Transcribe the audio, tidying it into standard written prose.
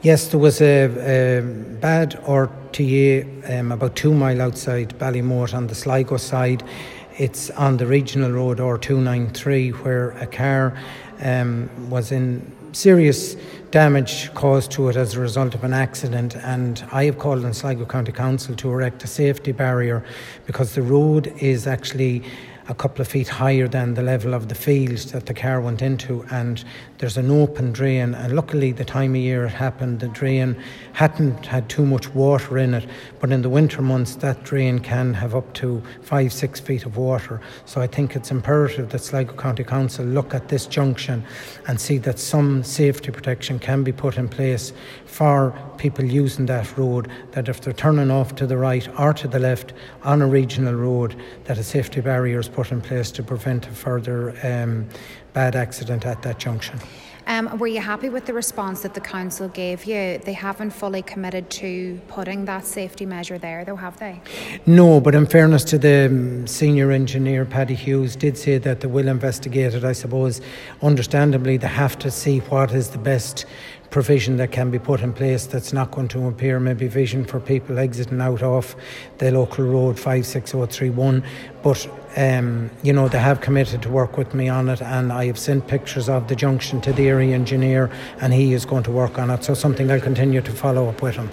Yes, there was a bad RTA about 2 mile outside Ballymote on the Sligo side. It's on the regional road R293 where a car was in serious damage caused to it as a result of an accident, and I have called on Sligo County Council to erect a safety barrier because the road is actually a couple of feet higher than the level of the field that the car went into, and there's an open drain, and luckily the time of year it happened, the drain hadn't had too much water in it, but in the winter months that drain can have up to 5-6 feet of water. So I think it's imperative that Sligo County Council look at this junction and see that some safety protection can be put in place for people using that road, that if they're turning off to the right or to the left on a regional road, that a safety barrier is put in place to prevent a further bad accident at that junction. Were you happy with the response that the council gave you? They haven't fully committed to putting that safety measure there though, have they? No, but in fairness to the senior engineer, Paddy Hughes, did say that they will investigate it. I suppose understandably they have to see what is the best provision that can be put in place that's not going to impair maybe vision for people exiting out of the local road 56031, but they have committed to work with me on it, and I have sent pictures of the junction to the area engineer and he is going to work on it, so something I'll continue to follow up with him.